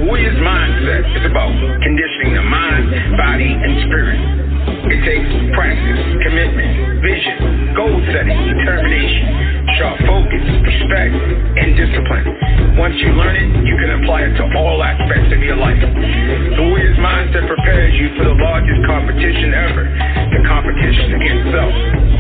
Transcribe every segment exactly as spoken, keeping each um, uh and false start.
warrior's mindset is about conditioning the mind, body, and spirit. It takes practice, commitment, vision, goal setting, determination, sharp focus, respect, and discipline. Once you learn it, you can apply it to all aspects of your life. The warrior's mindset prepares you for the largest competition ever, the competition against self.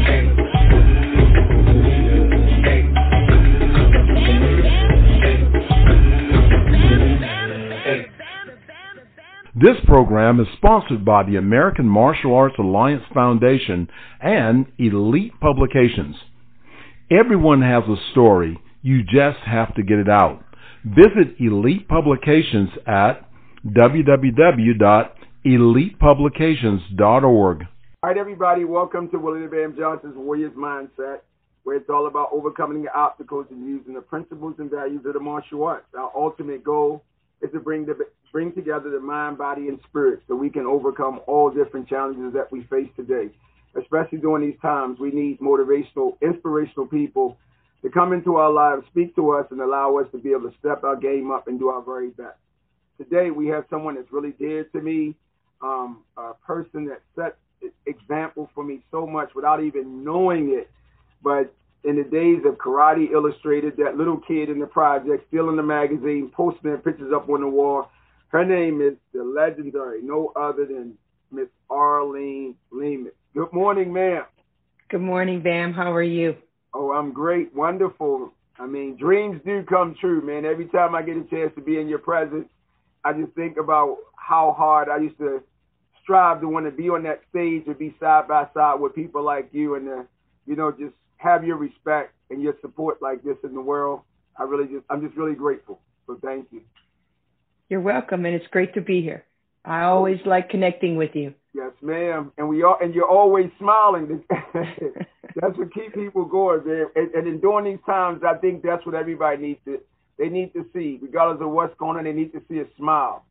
This program is sponsored by the American Martial Arts Alliance Foundation and Elite Publications. Everyone has a story. You just have to get it out. Visit Elite Publications at w w w dot elite publications dot org. All right, everybody, welcome to Willie the Bam Johnson's Warrior's Mindset, where it's all about overcoming the obstacles and using the principles and values of the martial arts. Our ultimate goal is to bring the bring together the mind, body, and spirit so we can overcome all different challenges that we face today. Especially during these times, we need motivational, inspirational people to come into our lives, speak to us, and allow us to be able to step our game up and do our very best. Today, we have someone that's really dear to me, um, a person that set an example for me so much without even knowing it. But in the days of Karate Illustrated, that little kid in the project, stealing the magazine, posting their pictures up on the wall, her name is the legendary, no other than Miss Arlene Lehman. Good morning, ma'am. Good morning, Bam. How are you? Oh, I'm great. Wonderful. I mean, dreams do come true, man. Every time I get a chance to be in your presence, I just think about how hard I used to strive to want to be on that stage and be side by side with people like you and, uh, you know, just have your respect and your support like this in the world. I really just, I'm just really grateful. So thank you. You're welcome, and it's great to be here. I always like connecting with you. Yes, ma'am. And we are, and you're always smiling. That's what keeps people going, man. And, and in during these times, I think that's what everybody needs to. They need to see, regardless of what's going on, they need to see a smile.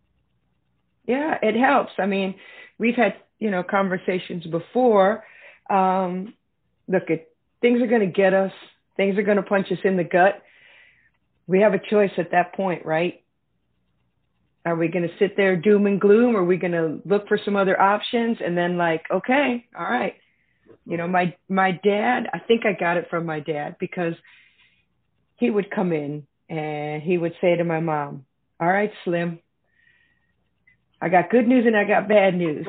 Yeah, it helps. I mean, we've had you know conversations before. Um, look, it, things are going to get us. Things are going to punch us in the gut. We have a choice at that point, right? Are we going to sit there doom and gloom? Or are we going to look for some other options? And then like, okay, all right. You know, my, my dad, I think I got it from my dad because he would come in and he would say to my mom, all right, Slim, I got good news and I got bad news.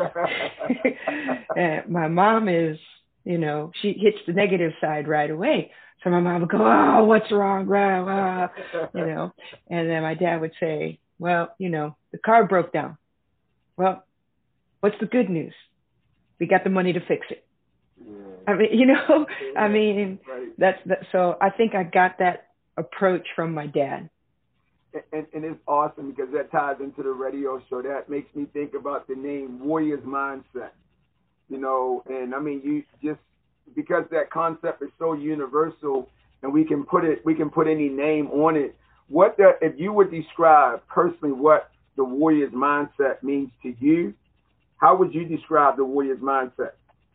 And my mom is, you know, she hits the negative side right away. So my mom would go, oh, what's wrong? Rah, rah, you know, and then my dad would say, well, you know, the car broke down. Well, what's the good news? We got the money to fix it. Yeah. I mean, you know, yeah. I mean, right. that's that. So I think I got that approach from my dad. And, and it's awesome because that ties into the radio show. That makes me think about the name Warrior's Mindset. You know, and I mean, you just because that concept is so universal, and we can put it, we can put any name on it. What the, if you would describe personally what the Warrior's Mindset means to you, how would you describe the Warrior's Mindset?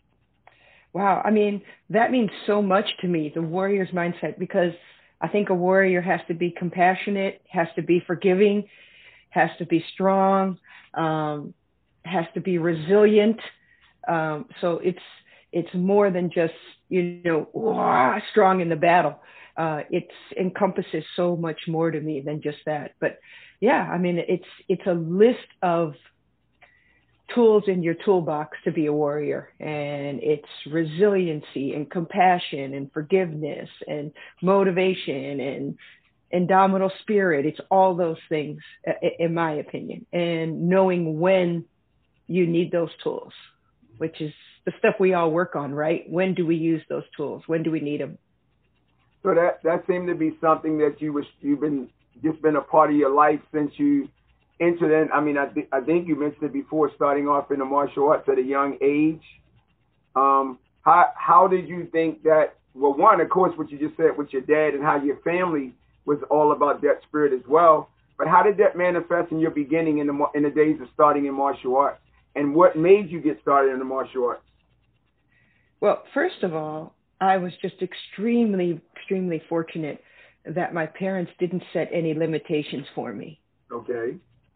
Wow. I mean, that means so much to me, the Warrior's Mindset, because I think a warrior has to be compassionate, has to be forgiving, has to be strong, um, has to be resilient. Um, so it's, it's more than just, you know, wah, strong in the battle. Uh, it encompasses so much more to me than just that. But yeah, I mean, it's it's a list of tools in your toolbox to be a warrior. And it's resiliency and compassion and forgiveness and motivation and indomitable spirit. It's all those things, in my opinion. And knowing when you need those tools, which is the stuff we all work on, right? When do we use those tools? When do we need them? So that, that seemed to be something that you was you've been just been a part of your life since you entered in. I mean, I, th- I think you mentioned it before, starting off in the martial arts at a young age. Um, how how did you think that? Well, one, of course, what you just said with your dad and how your family was all about that spirit as well. But how did that manifest in your beginning in the in the days of starting in martial arts? And what made you get started in the martial arts? Well, first of all, I was just extremely, extremely fortunate that my parents didn't set any limitations for me. Okay.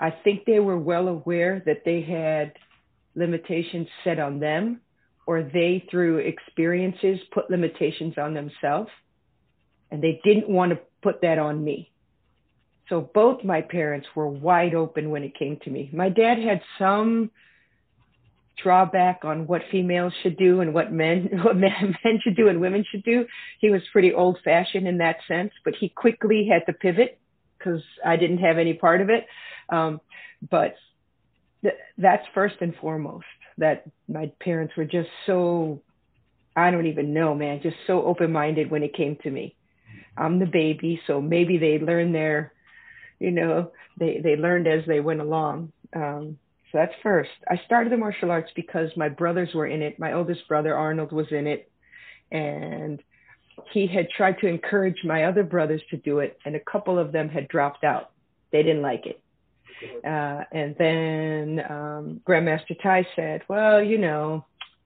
I think they were well aware that they had limitations set on them, or they, through experiences, put limitations on themselves, and they didn't want to put that on me. So both my parents were wide open when it came to me. My dad had some drawback on what females should do and what men what men, men should do and women should do. He was pretty old-fashioned in that sense, but he quickly had to pivot because I didn't have any part of it. Um, but th- that's first and foremost, that my parents were just so, I don't even know, man, just so open-minded when it came to me. I'm the baby, so maybe they learned their, you know, they, they learned as they went along. Um, so that's first. I started the martial arts because my brothers were in it. My oldest brother, Arnold, was in it. And he had tried to encourage my other brothers to do it, and a couple of them had dropped out. They didn't like it. Uh, and then um, Grandmaster Tai said, well, you know,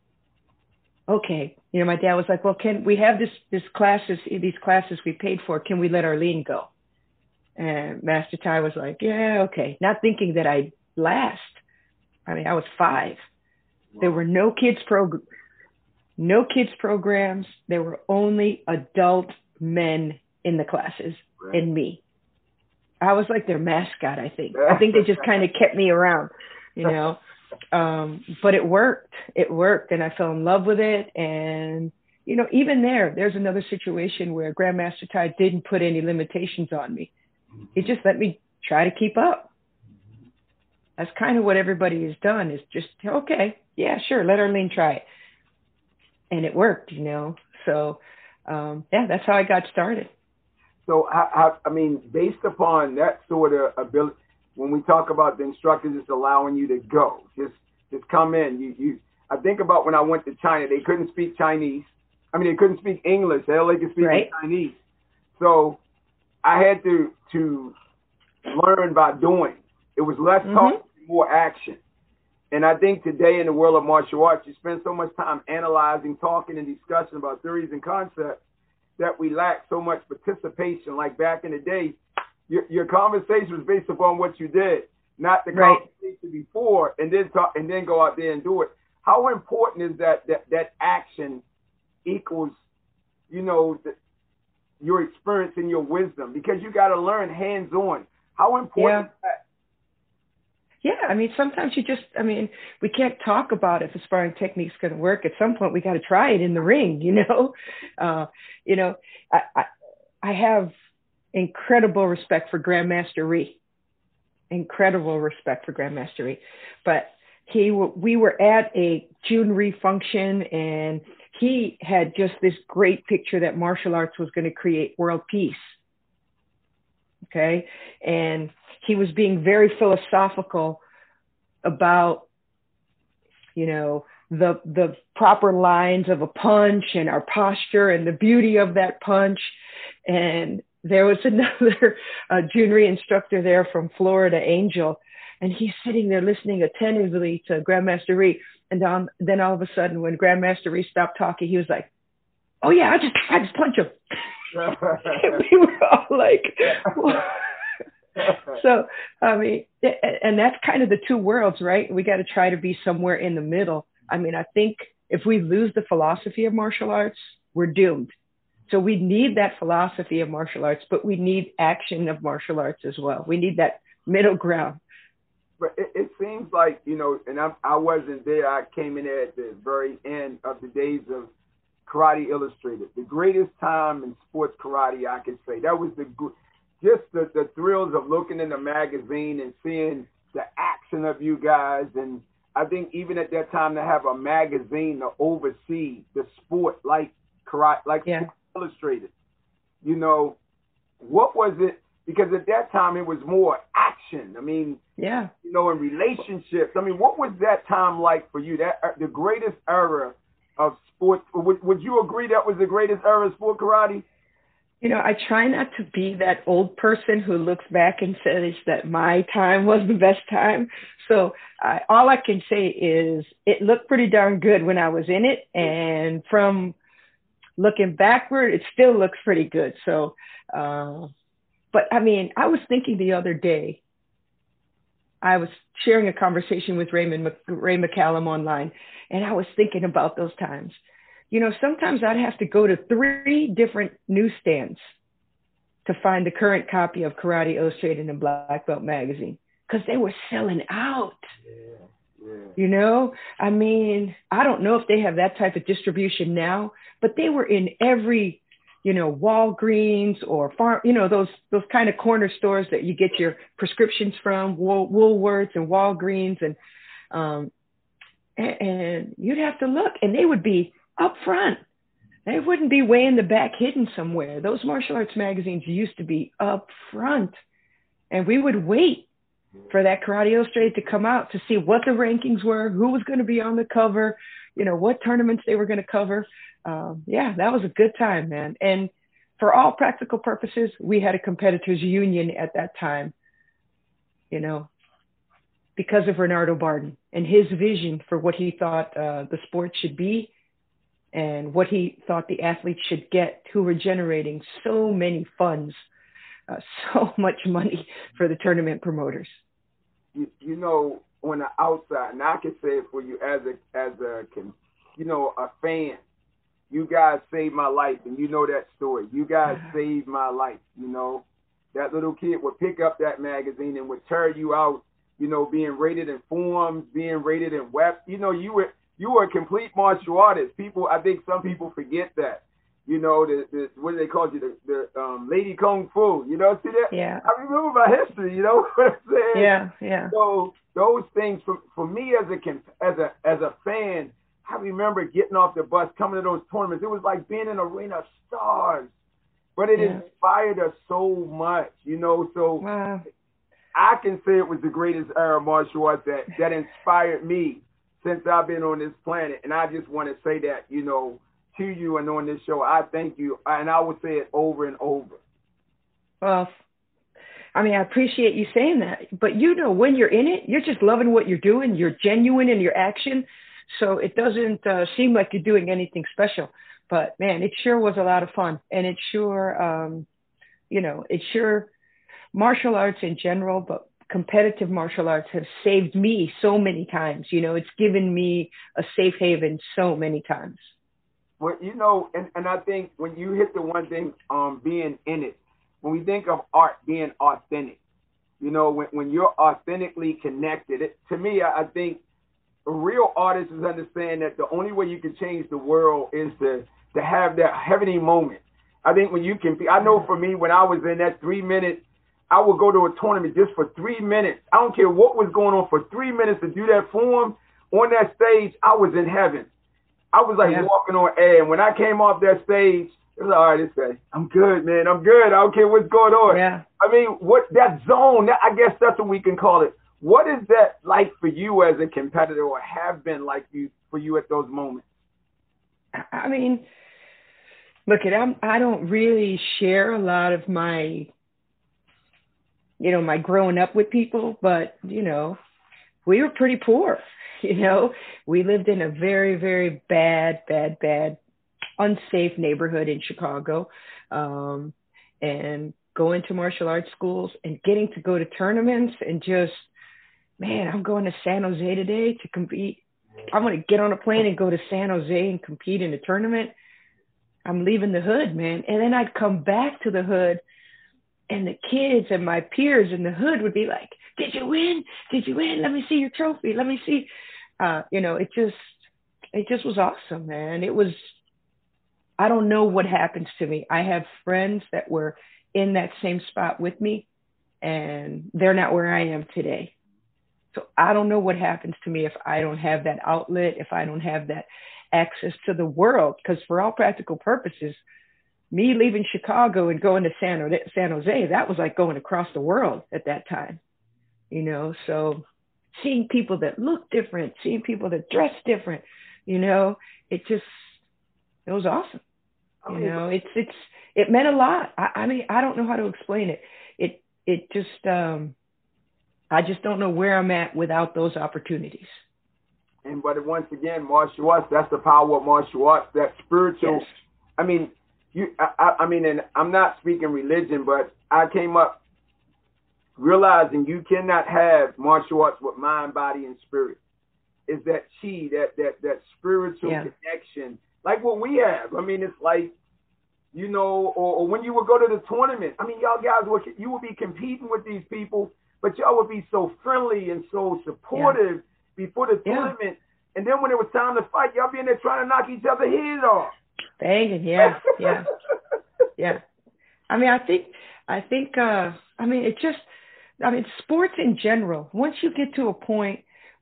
okay. You know, my dad was like, well, can we have this, this classes, these classes we paid for, can we let Arlene go? And Master Tai was like, yeah, okay. Not thinking that I'd last. I mean, I was five. There were no kids program, no kids programs. There were only adult men in the classes Right. and me. I was like their mascot, I think. I think they just kind of kept me around, you know. Um, but it worked. It worked, and I fell in love with it. And, you know, even there, there's another situation where Grandmaster Tai didn't put any limitations on me. He just let me try to keep up. That's kind of what everybody has done, is just, okay, yeah, sure, let Arlene try it. And it worked, you know. So, um, yeah, that's how I got started. So, I, I, I mean, based upon that sort of ability, when we talk about the instructors just allowing you to go, just just come in. You, you. I think about when I went to China, they couldn't speak Chinese. I mean, they couldn't speak English. They only could speak Right. Chinese. So I had to to learn by doing. It was less Mm-hmm. talk, more action. And I think today in the world of martial arts, you spend so much time analyzing, talking, and discussing about theories and concepts that we lack so much participation. Like back in the day, your, your conversation was based upon what you did, not the Right. conversation before, and then talk, and then go out there and do it. How important is that that, that action equals, you know, the, your experience and your wisdom? Because you got to learn hands-on. How important Yeah. is that? Yeah, I mean, sometimes you just, I mean, we can't talk about if the sparring technique's going to work. At some point, we got to try it in the ring, you know? Uh, you know, I, I, I have incredible respect for Grandmaster Rhee. Incredible respect for Grandmaster Rhee. But he, we were at a June Rhee function, and he had just this great picture that martial arts was going to create world peace. Okay. And he was being very philosophical about, you know, the, the proper lines of a punch and our posture and the beauty of that punch. And there was another uh, June Rhee instructor there from Florida, Angel, and he's sitting there listening attentively to Grandmaster Rhee. And um, then all of a sudden, when Grandmaster Rhee stopped talking, he was like, oh yeah, I just, I just punch him. And we were all like, what? So, I mean, and that's kind of the two worlds, right? We got to try to be somewhere in the middle. I mean, I think if we lose the philosophy of martial arts, we're doomed. So we need that philosophy of martial arts, but we need action of martial arts as well. We need that middle ground. But it, it seems like, you know, and I, I wasn't there. I came in there at the very end of the days of Karate Illustrated, the greatest time in sports karate, I could say. That was the just the, the thrills of looking in the magazine and seeing the action of you guys. And I think even at that time to have a magazine to oversee the sport like karate, like Yeah. Sports Illustrated, you know, what was it? Because at that time it was more action. I mean, Yeah. you know, in relationships. I mean, what was that time like for you? That uh, the greatest era of sports. Would, would you agree that was the greatest era of sport karate? You know, I try not to be that old person who looks back and says that my time was the best time. So I, all I can say is it looked pretty darn good when I was in it. And from looking backward, it still looks pretty good. So, uh, but I mean, I was thinking the other day, I was sharing a conversation with Raymond, Ray McCallum online, and I was thinking about those times. You know, sometimes I'd have to go to three different newsstands to find the current copy of Karate Illustrated and Black Belt magazine because they were selling out. Yeah, yeah. You know, I mean, I don't know if they have that type of distribution now, but they were in every, you know, Walgreens or farm, you know, those those kind of corner stores that you get your prescriptions from, Wool, Woolworths and Walgreens, and um, and, and you'd have to look, and they would be up front. They wouldn't be way in the back hidden somewhere. Those martial arts magazines used to be up front, and we would wait for that Karate Illustrated to come out to see what the rankings were, who was going to be on the cover, you know, what tournaments they were going to cover. Um, yeah, that was a good time, man. And for all practical purposes, we had a competitors union at that time, you know, because of Renardo Barden and his vision for what he thought uh, the sport should be and what he thought the athletes should get, who were generating so many funds, uh, so much money for the tournament promoters. You, you know, on the outside, and I can say it for you as a, as a, you know, a fan, you guys saved my life, and you know that story. You guys saved my life, you know. That little kid would pick up that magazine and would tear you out, you know, being rated in forms, being rated in web. You know, you were you were a complete martial artist. People, I think some people forget that. You know, the, the what do they call you, the, the um, Lady Kung Fu. You know, see that? Yeah. I remember my history. You know what I'm saying? Yeah, yeah. So those things for for me as a as a as a fan, I remember getting off the bus, coming to those tournaments. It was like being in an arena of stars, but it yeah. inspired us so much. You know, so wow. I can say it was the greatest era of martial arts that that inspired me since I've been on this planet, and I just want to say that, you know, to you and on this show, I thank you, and I would say it over and over. Well, I mean, I appreciate you saying that, but you know, when you're in it, you're just loving what you're doing. You're genuine in your action, so it doesn't uh, seem like you're doing anything special. But man, it sure was a lot of fun, and it sure, um, you know, it sure, martial arts in general, but competitive martial arts have saved me so many times. You know, it's given me a safe haven so many times. Well, you know, and, and I think when you hit the one thing, um, being in it, when we think of art being authentic, you know, when, when you're authentically connected, it, to me, I, I think a real artist is understand that the only way you can change the world is to, to have that heavenly moment. I think when you can, I know for me, when I was in that three minute, I would go to a tournament just for three minutes. I don't care what was going on, for three minutes to do that form on that stage, I was in heaven. I was like yeah. walking on air. And when I came off that stage, it was like, all right, this guy, I'm good, man. I'm good. I don't care what's going on. Yeah. I mean, what that zone, that, I guess that's what we can call it. What is that like for you as a competitor, or have been like you for you at those moments? I mean, look, at I'm, I don't really share a lot of my, you know, my growing up with people, but, you know, we were pretty poor. You know, we lived in a very, very bad, bad, bad, unsafe neighborhood in Chicago. Um, and going to martial arts schools and getting to go to tournaments and just, man, I'm going to San Jose today to compete. I'm going to get on a plane and go to San Jose and compete in a tournament. I'm leaving the hood, man. And then I'd come back to the hood, and the kids and my peers in the hood would be like, did you win? Did you win? Let me see your trophy. Let me see. Uh, you know, it just, it just was awesome, man. It was, I don't know what happens to me. I have friends that were in that same spot with me, and they're not where I am today. So I don't know what happens to me if I don't have that outlet, if I don't have that access to the world, because for all practical purposes, me leaving Chicago and going to San Jose, San Jose, that was like going across the world at that time, you know? So seeing people that look different, seeing people that dress different, you know, it just, it was awesome. You know, it's, it's, it meant a lot. I, I mean, I don't know how to explain it. It, it just, um, I just don't know where I'm at without those opportunities. And, but once again, martial arts, that's the power of martial arts, that spiritual, yes. I mean, You, I, I mean, and I'm not speaking religion, but I came up realizing you cannot have martial arts with mind, body, and spirit. Is that chi, that that that spiritual yeah. connection, like what we have. I mean, it's like, you know, or, or when you would go to the tournament. I mean, y'all guys would you would be competing with these people, but y'all would be so friendly and so supportive yeah. before the tournament. Yeah. And then when it was time to fight, y'all be in there trying to knock each other's heads off. Banging, yeah, yeah, yeah. I mean, I think, I think, uh, I mean, it just, I mean, sports in general. Once you get to a point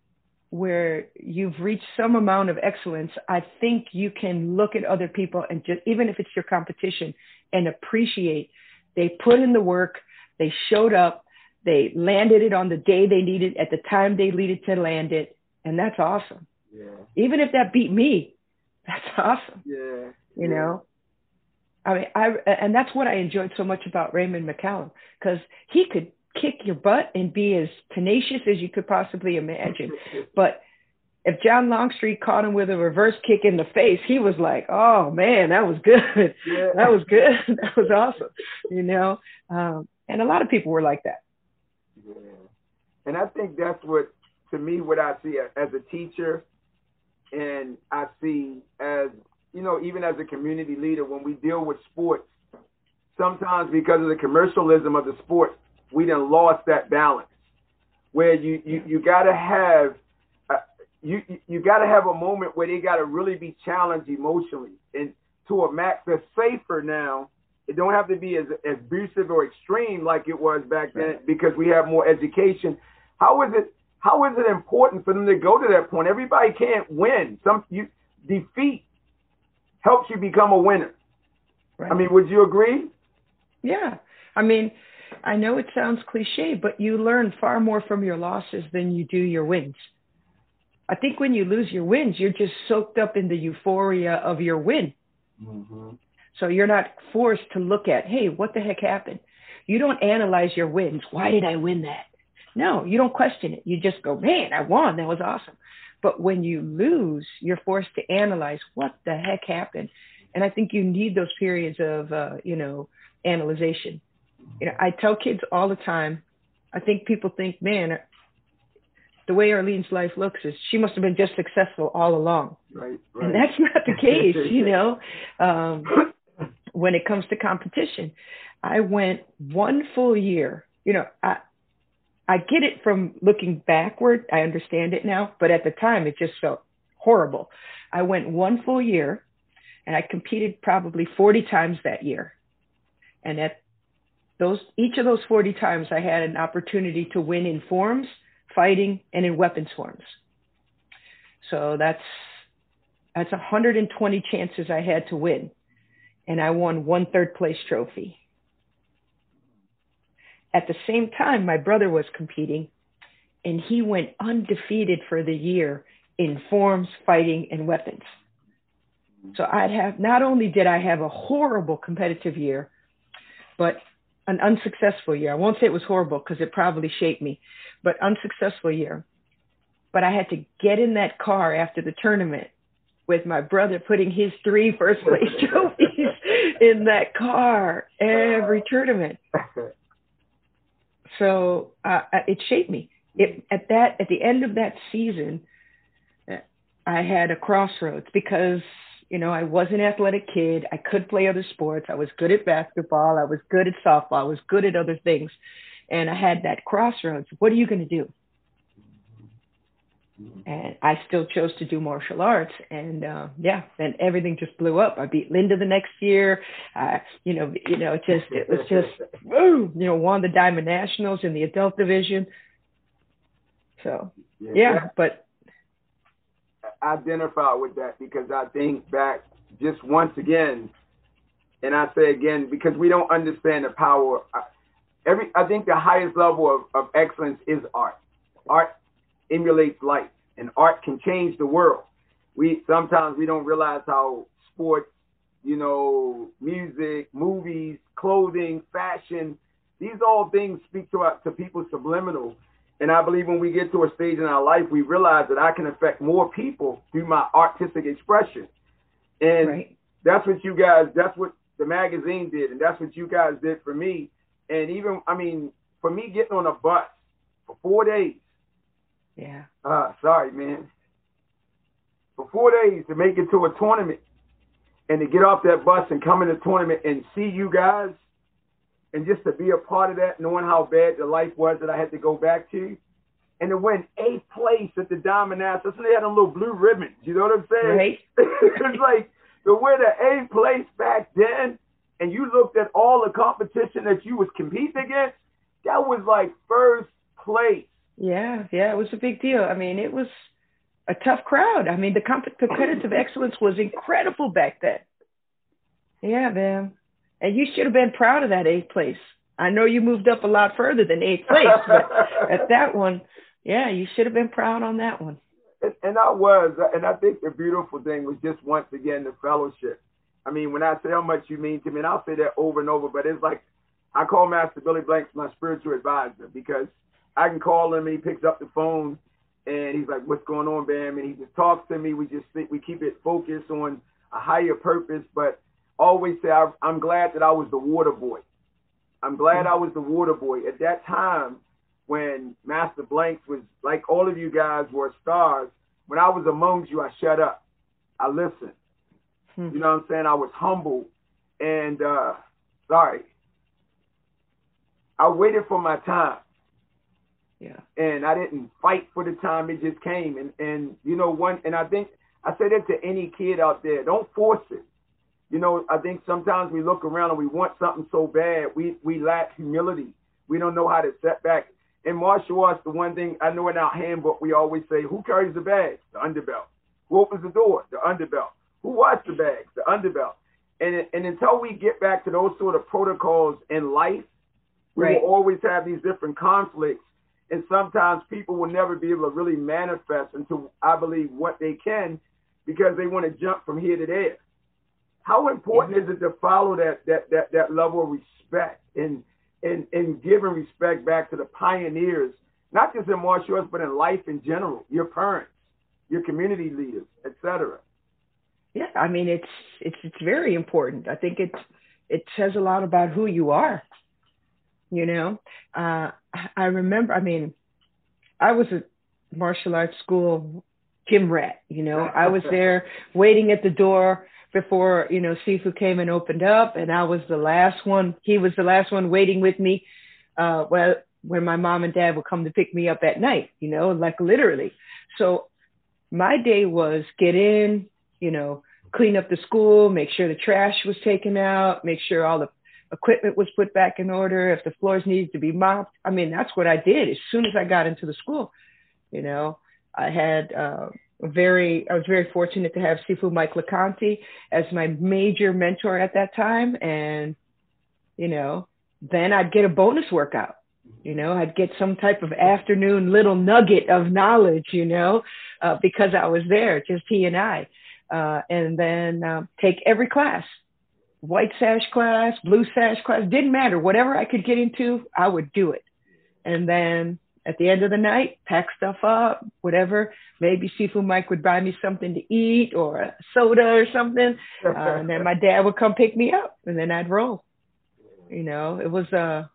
where you've reached some amount of excellence, I think you can look at other people and just, even if it's your competition, and appreciate they put in the work, they showed up, they landed it on the day they needed, at the time they needed to land it, and that's awesome. Yeah. Even if that beat me, that's awesome. Yeah. You yeah. know, I mean, I and that's what I enjoyed so much about Raymond McCallum, because he could kick your butt and be as tenacious as you could possibly imagine. But if John Longstreet caught him with a reverse kick in the face, he was like, oh, man, that was good. Yeah. That was good. That was awesome, you know. Um, and a lot of people were like that. Yeah. And I think that's what, to me, what I see as a teacher, and I see as, you know, even as a community leader, when we deal with sports, sometimes because of the commercialism of the sport, we done lost that balance where you, you, you got to have uh, you you got to have a moment where they got to really be challenged emotionally and to a max that's safer now. It don't have to be as, as abusive or extreme like it was back then because we have more education. How is it how is it important for them to go to that point? Everybody can't win. Some you defeat helps you become a winner. Right. I mean, would you agree? Yeah. I mean, I know it sounds cliche, but you learn far more from your losses than you do your wins. I think when you lose your wins, you're just soaked up in the euphoria of your win. Mm-hmm. So you're not forced to look at, hey, what the heck happened? You don't analyze your wins. Why did I win that? No, you don't question it. You just go, man, I won. That was awesome. But when you lose, you're forced to analyze what the heck happened. And I think you need those periods of, uh, you know, analyzation. You know, I tell kids all the time, I think people think, man, the way Arlene's life looks is she must have been just successful all along. Right, right. And that's not the case, you know. Um, when it comes to competition, I went one full year. You know, I I get it from looking backward. I understand it now. But at the time, it just felt horrible. I went one full year, and I competed probably forty times that year. And at those, each of those forty times, I had an opportunity to win in forms, fighting, and in weapons forms. So that's that's one hundred twenty chances I had to win, and I won one third place trophy. At the same time, my brother was competing, and he went undefeated for the year in forms, fighting, and weapons. So I'd have not only did I have a horrible competitive year, but an unsuccessful year. I won't say it was horrible because it probably shaped me, but unsuccessful year. But I had to get in that car after the tournament with my brother putting his three first place trophies in that car every tournament. So uh, it shaped me. It, at that, at the end of that season, I had a crossroads because, you know, I was an athletic kid. I could play other sports. I was good at basketball. I was good at softball. I was good at other things. And I had that crossroads. What are you going to do? And I still chose to do martial arts. And, uh, yeah, then everything just blew up. I beat Linda the next year. Uh, you know, you know, it just, it was just, woo, you know, won the Diamond Nationals in the adult division. So, yeah, yeah but. Identify with that because I think back just once again, and I say again, because we don't understand the power. Every, I think the highest level of, of excellence is art. Art emulates life, and art can change the world. We sometimes we don't realize how sports, you know, music, movies, clothing, fashion, these all things speak to our, to people subliminal. And I believe when we get to a stage in our life, we realize that I can affect more people through my artistic expression. And right. that's what you guys, that's what the magazine did. And that's what you guys did for me. And even, I mean, for me getting on a bus for four days. Yeah. Uh, sorry, man. For four days to make it to a tournament and to get off that bus and come in the tournament and see you guys and just to be a part of that, knowing how bad the life was that I had to go back to. And to win eighth place at the Diamond Nationals. That's when they had them little blue ribbons. You know what I'm saying? Right. It's like to win the eighth place back then, and you looked at all the competition that you was competing against, that was like first place. Yeah, yeah, it was a big deal. I mean, it was a tough crowd. I mean, the comp- competitive excellence was incredible back then. Yeah, man. And you should have been proud of that eighth place. I know you moved up a lot further than eighth place, but at that one, yeah, you should have been proud on that one. And, and I was, and I think the beautiful thing was just once again the fellowship. I mean, when I say how much you mean to me, and I'll say that over and over, but it's like I call Master Billy Blanks my spiritual advisor because I can call him and he picks up the phone and he's like, "What's going on, Bam?" And he just talks to me. We just think we keep it focused on a higher purpose, but always say I, I'm glad that I was the water boy. I'm glad I was the water boy at that time when Master Blanks was like all of you guys were stars. When I was amongst you, I shut up. I listened. Hmm. You know what I'm saying? I was humble and uh, sorry. I waited for my time. Yeah. And I didn't fight for the time. It just came. And, and you know, one, and I think I say that to any kid out there. Don't force it. You know, I think sometimes we look around and we want something so bad, we, we lack humility. We don't know how to set back. In martial arts, the one thing I know in our handbook, we always say, who carries the bags? The underbelt. Who opens the door? The underbelt. Who washes the bags? The underbelt. And, and until we get back to those sort of protocols in life, we right. will always have these different conflicts. And sometimes people will never be able to really manifest into, I believe, what they can because they want to jump from here to there. How important is it to follow that that that, that level of respect and, and and giving respect back to the pioneers, not just in martial arts, but in life in general, your parents, your community leaders, et cetera? Yeah, I mean, it's it's it's very important. I think it's it says a lot about who you are. You know, uh, I remember, I mean, I was at martial arts school gym rat, you know, I was there waiting at the door before, you know, Sifu came and opened up, and I was the last one. He was the last one waiting with me. Uh, well, when my mom and dad would come to pick me up at night, you know, like literally. So my day was get in, you know, clean up the school, make sure the trash was taken out, make sure all the equipment was put back in order. If the floors needed to be mopped, I mean, that's what I did as soon as I got into the school. You know, I had, uh, very, I was very fortunate to have Sifu Mike LeConte as my major mentor at that time. And, you know, then I'd get a bonus workout, you know, I'd get some type of afternoon little nugget of knowledge, you know, uh, because I was there, just he and I, uh, and then uh, take every class, white sash class, blue sash class, didn't matter. Whatever I could get into, I would do it. And then at the end of the night, pack stuff up, whatever. Maybe Sifu Mike would buy me something to eat or a soda or something. Uh, and then my dad would come pick me up and then I'd roll. You know, it was, uh,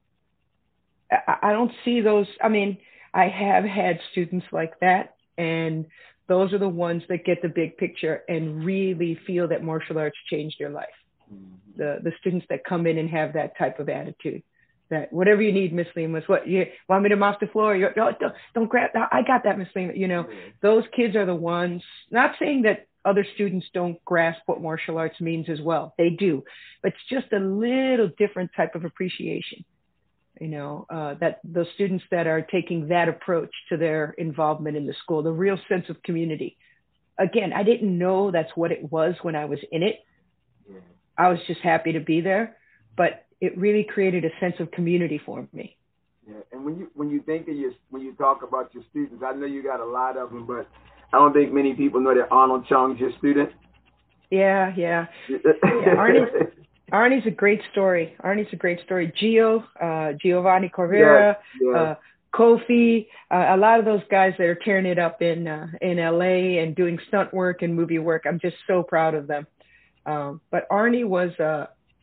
I, I don't see those. I mean, I have had students like that, and those are the ones that get the big picture and really feel that martial arts changed their life. Mm-hmm. The, the students that come in and have that type of attitude. That whatever you need, Miss Lima, what you want me to mop the floor? You don't, don't, don't grab. I got that, Miss Lima. You know, mm-hmm. Those kids are the ones. Not saying that other students don't grasp what martial arts means as well. They do, but it's just a little different type of appreciation. You know, uh, that those students that are taking that approach to their involvement in the school, the real sense of community. Again, I didn't know that's what it was when I was in it. Mm-hmm. I was just happy to be there, but it really created a sense of community for me. Yeah, and when you when you think of your when you talk about your students, I know you got a lot of them, but I don't think many people know that Arnold Chung's your student. Yeah, yeah. yeah Arnie's, Arnie's a great story. Arnie's a great story. Gio, uh, Giovanni Corvera, yes, yes. Uh, Kofi, uh, a lot of those guys that are tearing it up in uh, in L A and doing stunt work and movie work. I'm just so proud of them. Um, but Arnie was a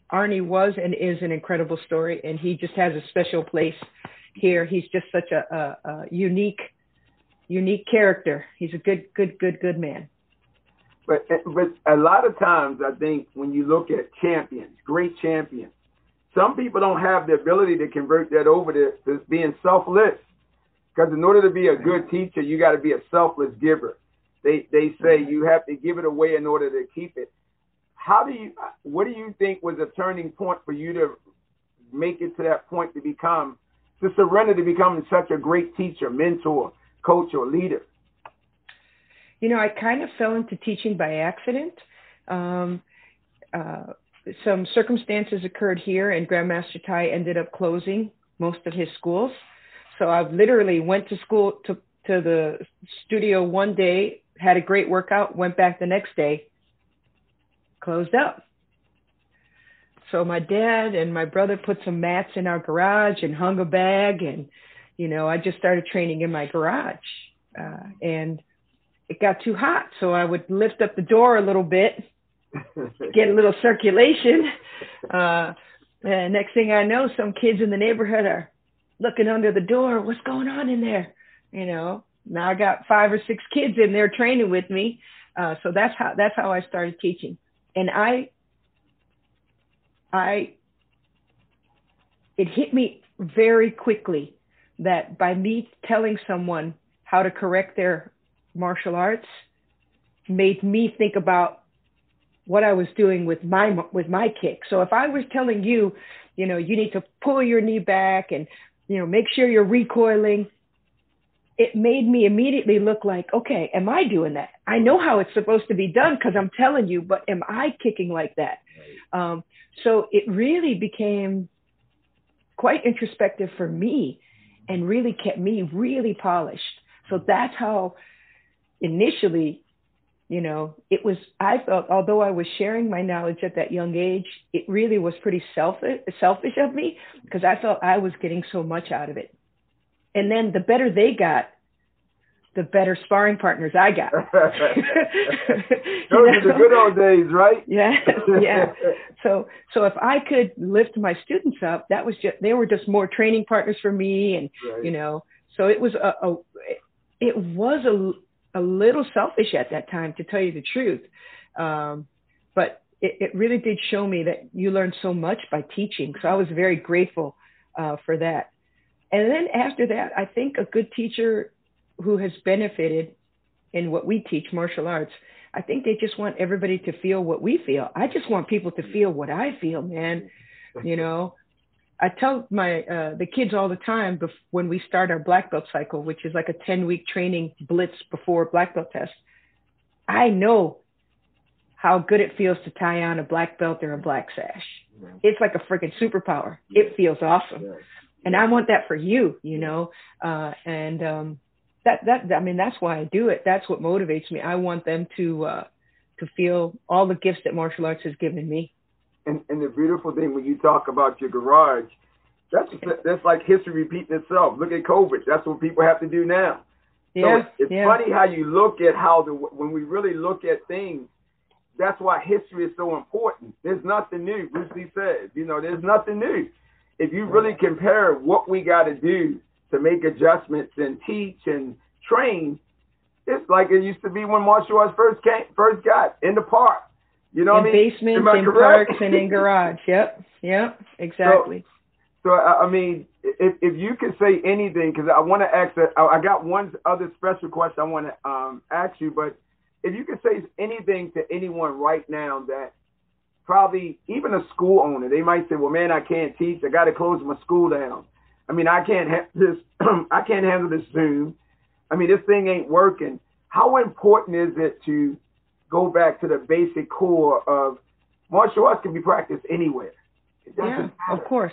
Arnie was and is an incredible story, and he just has a special place here. He's just such a, a, a unique, unique character. He's a good, good, good, good man. But but a lot of times, I think when you look at champions, great champions, some people don't have the ability to convert that over to, to being selfless. Because in order to be a good teacher, you got to be a selfless giver. They they say you have to give it away in order to keep it. How do you? What do you think was a turning point for you to make it to that point to become, to surrender to becoming such a great teacher, mentor, coach, or leader? You know, I kind of fell into teaching by accident. Um, uh, some circumstances occurred here, and Grandmaster Ty ended up closing most of his schools. So I literally went to school to, to the studio one day, had a great workout, went back the next day, closed up. So my dad and my brother put some mats in our garage and hung a bag, and, you know, I just started training in my garage. Uh, and it got too hot, so I would lift up the door a little bit, get a little circulation. Uh, and next thing I know, some kids in the neighborhood are looking under the door. What's going on in there? You know, now I got five or six kids in there training with me. Uh, so that's how that's how I started teaching. And I, I, it hit me very quickly that by me telling someone how to correct their martial arts made me think about what I was doing with my with my kick. So if I was telling you, you know, you need to pull your knee back and, you know, make sure you're recoiling, it made me immediately look like, okay, am I doing that? I know how it's supposed to be done because I'm telling you, but am I kicking like that? Right. Um, so it really became quite introspective for me and really kept me really polished. So that's how initially, you know, it was, I felt, although I was sharing my knowledge at that young age, it really was pretty selfish, selfish of me because I felt I was getting so much out of it. And then the better they got, the better sparring partners I got. Those are the good old days, right? Yeah, yeah. So, so if I could lift my students up, that was just, they were just more training partners for me. And, right. you know, so it was a, a it was a, a little selfish at that time, to tell you the truth. Um, but it, it really did show me that you learn so much by teaching. So I was very grateful uh, for that. And then after that, I think a good teacher who has benefited in what we teach, martial arts, I think they just want everybody to feel what we feel. I just want people to feel what I feel, man. You know, I tell my uh, the kids all the time bef- when we start our black belt cycle, which is like a ten-week training blitz before black belt test, I know how good it feels to tie on a black belt or a black sash. Yeah. It's like a freaking superpower. Yeah. It feels awesome. Yeah. And I want that for you, you know, uh, and um, that, that, I mean, that's why I do it. That's what motivates me. I want them to, uh, to feel all the gifts that martial arts has given me. And, and the beautiful thing when you talk about your garage, that's, that's like history repeating itself. Look at COVID. That's what people have to do now. Yeah, so it's, it's yeah. funny how you look at how the, when we really look at things, that's why history is so important. There's nothing new. Bruce Lee says, you know, there's nothing new. If you really compare what we got to do to make adjustments and teach and train, it's like it used to be when martial arts first came, first got in the park. You know in what I mean? Basements, in parks, and in garage. Yep, yep, exactly. So, so I mean, if if you could say anything, because I want to ask that, I got one other special question I want to um, ask you, but if you could say anything to anyone right now that probably even a school owner, they might say, well, man, I can't teach. I got to close my school down. I mean, I can't have this. I can't handle this Zoom. I mean, this thing ain't working. How important is it to go back to the basic core of martial arts can be practiced anywhere? It doesn't yeah, matter. Of course.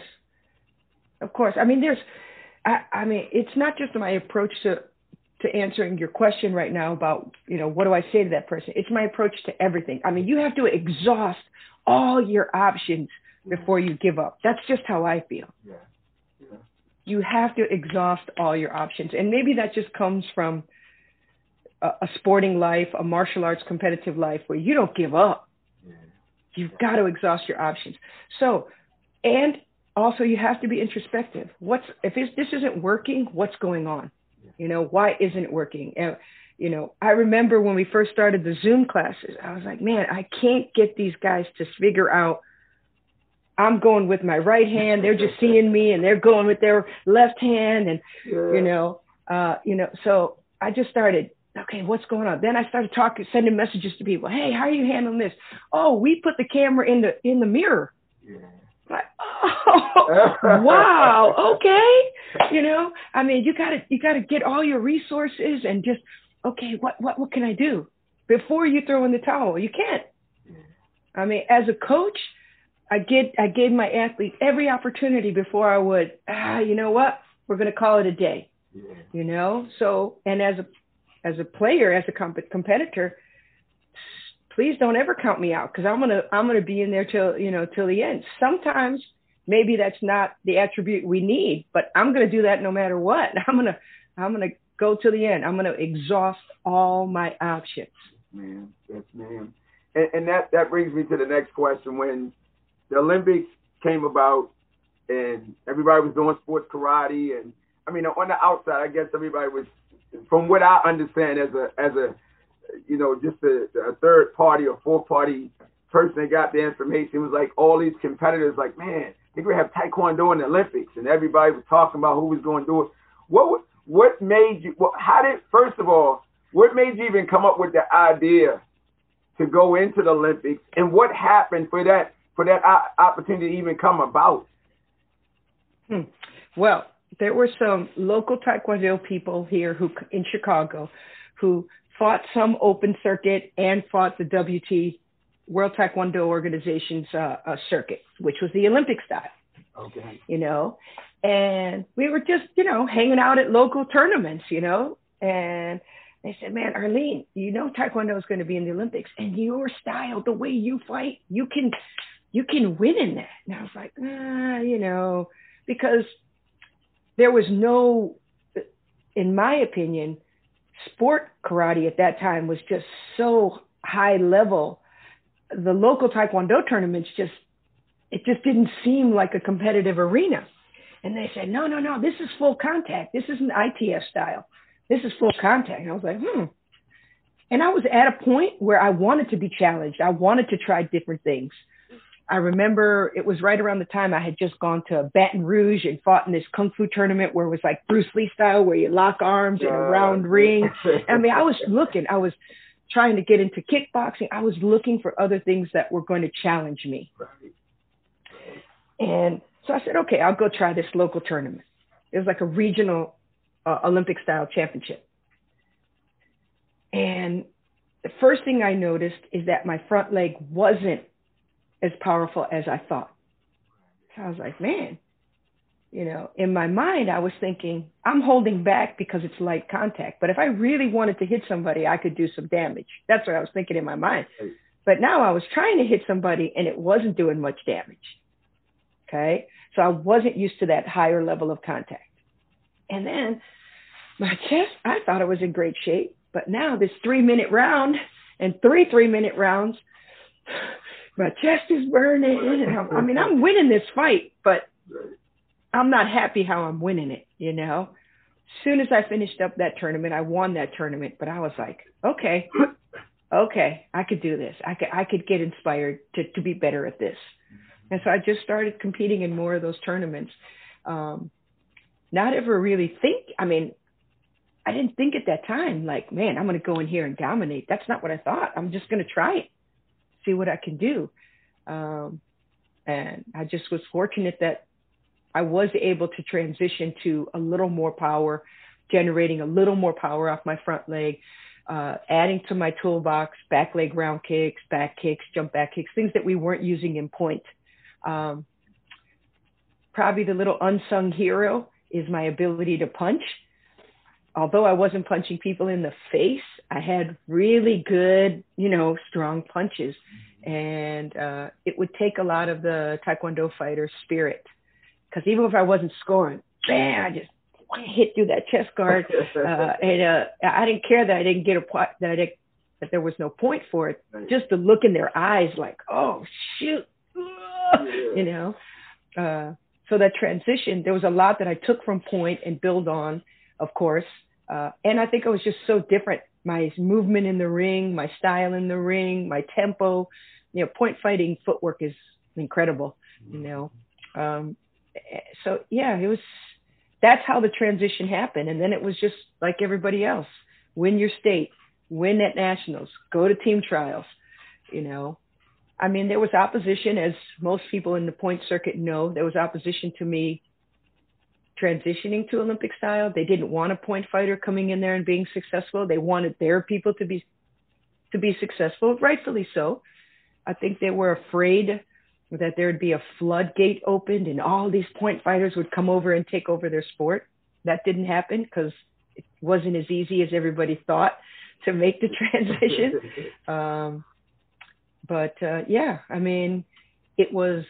Of course. I mean, there's, I, I mean, it's not just my approach to, to answering your question right now about, you know, what do I say to that person? It's my approach to everything. I mean, you have to exhaust all your options before you give up. That's just how I feel. Yeah. Yeah. You have to exhaust all your options. And maybe that just comes from a, a sporting life, a martial arts competitive life where you don't give up. Yeah. You've got to exhaust your options. So, and also you have to be introspective. What's, if it's, this isn't working, what's going on? You know, why isn't it working? And, you know, I remember when we first started the Zoom classes, I was like, man, I can't get these guys to figure out I'm going with my right hand. They're just seeing me and they're going with their left hand. And, yeah. you know, uh, you know, so I just started, okay, what's going on? Then I started talking, sending messages to people. Hey, how are you handling this? Oh, we put the camera in the, in the mirror. Yeah. Like, oh, wow. Okay. You know, I mean, you gotta, you gotta get all your resources and just, okay, what, what, what can I do before you throw in the towel? You can't. I mean, as a coach, I get, I gave my athletes every opportunity before I would, ah, you know what? We're going to call it a day, yeah. you know? So, and as a, as a player, as a comp- competitor, please don't ever count me out. Cause I'm going to, I'm going to be in there till, you know, till the end. Sometimes maybe that's not the attribute we need, but I'm going to do that no matter what. I'm going to, I'm going to go to the end. I'm going to exhaust all my options. Man, yes, ma'am. And, and that, that brings me to the next question. When the Olympics came about and everybody was doing sports karate, and I mean, on the outside, I guess everybody was, from what I understand as a, as a, you know, just a, a third party or fourth party person that got the information, it was like all these competitors like, man, they're going to have Taekwondo in the Olympics, and everybody was talking about who was going to do it. What, what made you, well, how did, first of all, what made you even come up with the idea to go into the Olympics, and what happened for that, for that opportunity to even come about? Hmm. Well, there were some local Taekwondo people here who, in Chicago, who fought some open circuit and fought the W T, World Taekwondo Organization's uh, uh, circuit, which was the Olympic style. Okay. You know, and we were just, you know, hanging out at local tournaments, you know, and they said, man, Arlene, you know, Taekwondo is going to be in the Olympics, and your style, the way you fight, you can, you can win in that. And I was like, ah, you know, because there was no, in my opinion, sport karate at that time was just so high level. The local Taekwondo tournaments just, it just didn't seem like a competitive arena. And they said, no, no, no, this is full contact. This isn't I T F style. This is full contact. And I was like, hmm. And I was at a point where I wanted to be challenged. I wanted to try different things. I remember it was right around the time I had just gone to Baton Rouge and fought in this Kung Fu tournament where it was like Bruce Lee style, where you lock arms in a round ring. I mean, I was looking, I was trying to get into kickboxing. I was looking for other things that were going to challenge me. And so I said, okay, I'll go try this local tournament. It was like a regional uh, Olympic style championship. And the first thing I noticed is that my front leg wasn't as powerful as I thought. So I was like, man, you know, in my mind, I was thinking, I'm holding back because it's light contact. But if I really wanted to hit somebody, I could do some damage. That's what I was thinking in my mind. But now I was trying to hit somebody and it wasn't doing much damage. Okay. So I wasn't used to that higher level of contact. And then my chest, I thought it was in great shape. But now this three minute round and three three minute rounds, my chest is burning. And I'm, I mean, I'm winning this fight, but I'm not happy how I'm winning it, you know. As soon as I finished up that tournament, I won that tournament, but I was like, okay, okay, I could do this. I could, I could get inspired to, to be better at this. And so I just started competing in more of those tournaments. Um, not ever really think, I mean, I didn't think at that time, like, man, I'm going to go in here and dominate. That's not what I thought. I'm just going to try it, see what I can do. Um, and I just was fortunate that I was able to transition to a little more power, generating a little more power off my front leg, uh, adding to my toolbox, back leg round kicks, back kicks, jump back kicks, things that we weren't using in point. Um, probably the little unsung hero is my ability to punch. Although I wasn't punching people in the face, I had really good, you know, strong punches. And uh, it would take a lot of the Taekwondo fighter spirit. Because even if I wasn't scoring, bam, I just hit through that chest guard. Uh, and uh, I didn't care that I didn't get a that I that there was no point for it. Right. Just the look in their eyes, like, oh shoot, yeah. you know. Uh, so that transition, there was a lot that I took from point and build on, of course. Uh, and I think I was just so different. My movement in the ring, my style in the ring, my tempo, you know, point fighting footwork is incredible, you know. Um, so yeah, it was, that's how the transition happened. And then it was just like everybody else, win your state, win at nationals, go to team trials, you know. I mean, there was opposition, as most people in the point circuit know. There was opposition to me transitioning to Olympic style. They didn't want a point fighter coming in there and being successful. They wanted their people to be to be successful, rightfully so. I think they were afraid that there would be a floodgate opened and all these point fighters would come over and take over their sport. That didn't happen because it wasn't as easy as everybody thought to make the transition. um, but uh, yeah, I mean, it was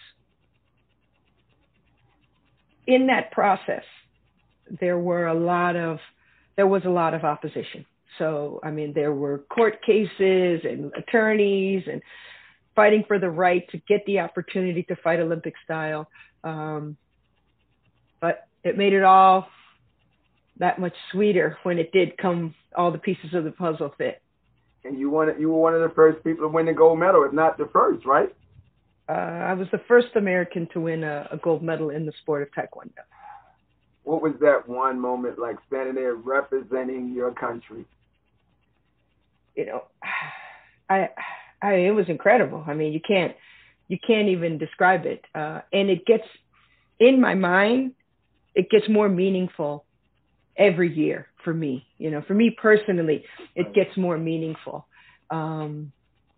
in that process, there were a lot of, there was a lot of opposition. So, I mean, there were court cases and attorneys and fighting for the right to get the opportunity to fight Olympic style. Um, but it made it all that much sweeter when it did come, all the pieces of the puzzle fit. And you won, you were one of the first people to win the gold medal, if not the first, right? Uh, I was the first American to win a, a gold medal in the sport of Taekwondo. What was that one moment like, standing there representing your country? You know, I, I, it was incredible. I mean, you can't, you can't even describe it. Uh, and it gets, in my mind, it gets more meaningful every year for me. You know, for me personally, it gets more meaningful. Um,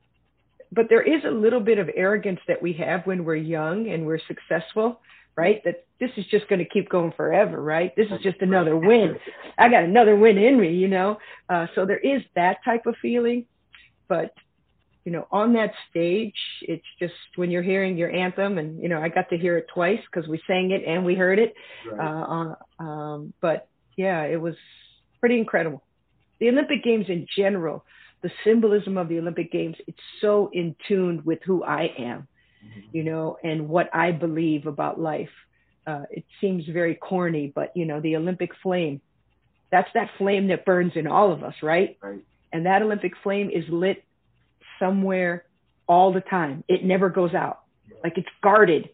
but there is a little bit of arrogance that we have when we're young and we're successful, right? That this is just going to keep going forever, right? This is just another win. I got another win in me, you know? Uh, so there is that type of feeling. But, you know, on that stage, it's just when you're hearing your anthem, and, you know, I got to hear it twice because we sang it and we heard it. Right. Uh, um, but, yeah, it was pretty incredible. The Olympic Games in general, the symbolism of the Olympic Games, it's so in tune with who I am, mm-hmm. you know, and what I believe about life. Uh, it seems very corny, but, you know, the Olympic flame, that's that flame that burns in all of us, right? Right. And that Olympic flame is lit somewhere all the time. It never goes out. Like it's guarded,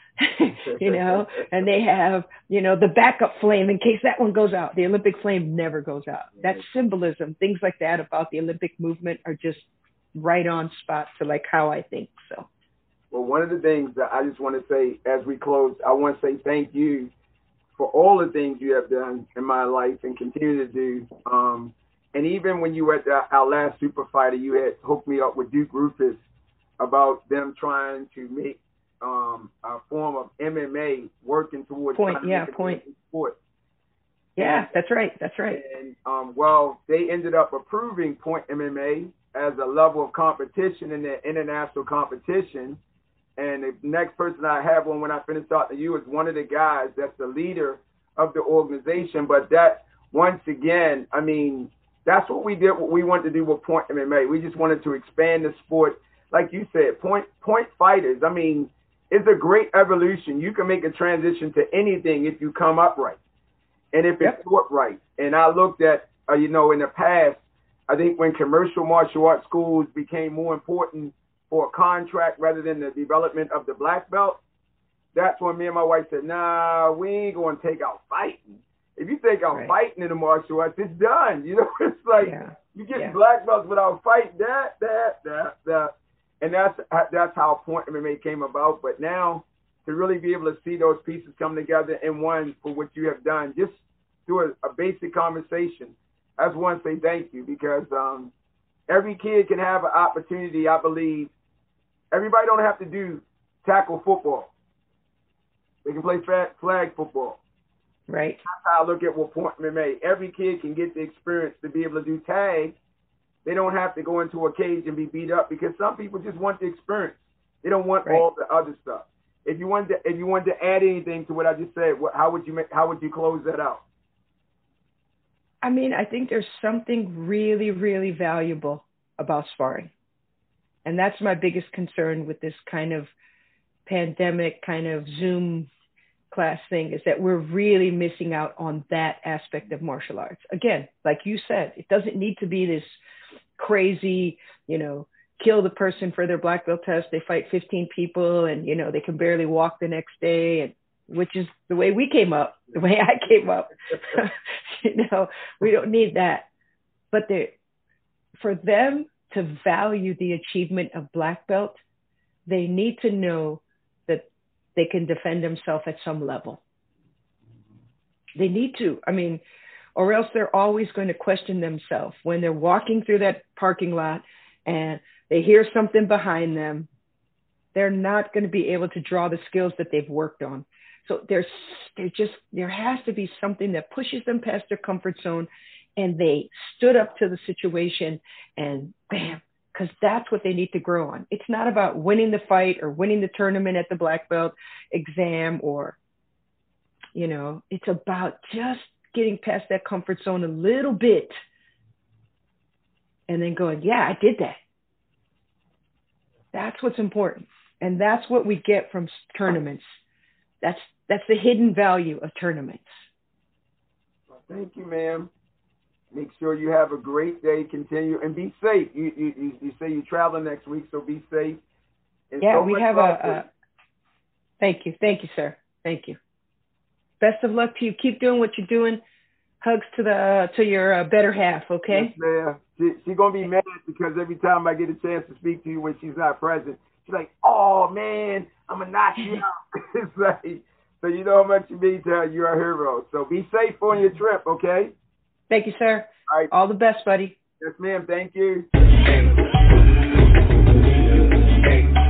you know, and they have, you know, the backup flame in case that one goes out. The Olympic flame never goes out. That symbolism, things like that about the Olympic movement are just right on spot to like how I think. So. Well, one of the things that I just want to say as we close, I want to say thank you for all the things you have done in my life and continue to do. Um, and even when you were at the, our last Super Fighter, you had hooked me up with Duke Rufus about them trying to make um, a form of M M A working towards point. Yeah, point. Sport. Yeah, and, that's right. That's right. And um, well, they ended up approving point M M A as a level of competition in their international competition. And the next person I have on when I finish talking to you is one of the guys that's the leader of the organization. But that, once again, I mean, that's what we did, what we wanted to do with Point M M A. We just wanted to expand the sport. Like you said, point point fighters, I mean, it's a great evolution. You can make a transition to anything if you come up right and if yep. it's taught right. And I looked at, uh, you know, in the past, I think when commercial martial arts schools became more important for a contract rather than the development of the black belt, that's when me and my wife said, nah, we ain't going to take out fighting. If you take out right. fighting in the martial arts, it's done. You know, it's like yeah. you get yeah. black belts without fighting, that, that, that, that. And that's that's how Point M M A came about. But now to really be able to see those pieces come together in one for what you have done, just through a, a basic conversation, I just want to say thank you because um, every kid can have an opportunity, I believe. Everybody don't have to do tackle football. They can play flag football. Right. That's how I look at what Point M M A. Every kid can get the experience to be able to do tag. They don't have to go into a cage and be beat up because some people just want the experience. They don't want right. all the other stuff. If you wanted to, if you wanted to add anything to what I just said, what, how would you make, how would you close that out? I mean, I think there's something really, really valuable about sparring. And that's my biggest concern with this kind of pandemic, kind of Zoom class thing, is that we're really missing out on that aspect of martial arts. Again, like you said, it doesn't need to be this crazy, you know, kill the person for their black belt test. They fight fifteen people and, you know, they can barely walk the next day, and which is the way we came up, the way I came up. You know, we don't need that. But for them to value the achievement of black belt, they need to know that they can defend themselves at some level. They need to. I mean, or else they're always going to question themselves when they're walking through that parking lot and they hear something behind them. They're not going to be able to draw the skills that they've worked on. So there's, there just, there has to be something that pushes them past their comfort zone, and they stood up to the situation and bam, because that's what they need to grow on. It's not about winning the fight or winning the tournament at the black belt exam, or, you know, it's about just getting past that comfort zone a little bit and then going, yeah, I did that. That's what's important. And that's what we get from tournaments. That's that's the hidden value of tournaments. Well, thank you, ma'am. Make sure you have a great day. Continue and be safe. You you you say you're traveling next week, so be safe. And yeah, so we have a, a. Thank you, thank you, sir. Thank you. Best of luck to you. Keep doing what you're doing. Hugs to the uh, to your uh, better half. Okay. Yes, ma'am. She, she's gonna be mad because every time I get a chance to speak to you when she's not present, she's like, "Oh man, I'm gonna knock you out." It's like, so you know how much you mean to her. You're a hero. So be safe on your trip. Okay. Thank you, sir. All right. All the best, buddy. Yes, ma'am. Thank you. Hey. Hey.